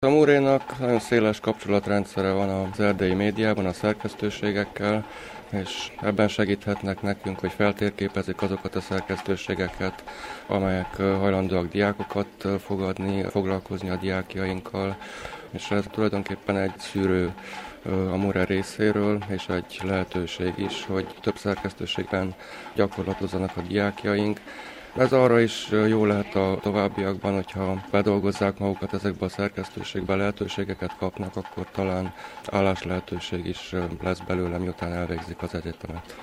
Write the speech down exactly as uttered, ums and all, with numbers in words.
A Murénak nagyon széles kapcsolatrendszere van az erdélyi médiában, a szerkesztőségekkel, és ebben segíthetnek nekünk, hogy feltérképezik azokat a szerkesztőségeket, amelyek hajlandóak diákokat fogadni, foglalkozni a diákjainkkal, és ez tulajdonképpen egy szűrő a Mure részéről, és egy lehetőség is, hogy több szerkesztőségben gyakorlatozzanak a diákjaink. Ez arra is jó lehet a továbbiakban, hogyha bedolgozzák magukat ezekbe a szerkesztőségbe, lehetőségeket kapnak, akkor talán állás lehetőség is lesz belőle, miután elvégzik az egyetemet.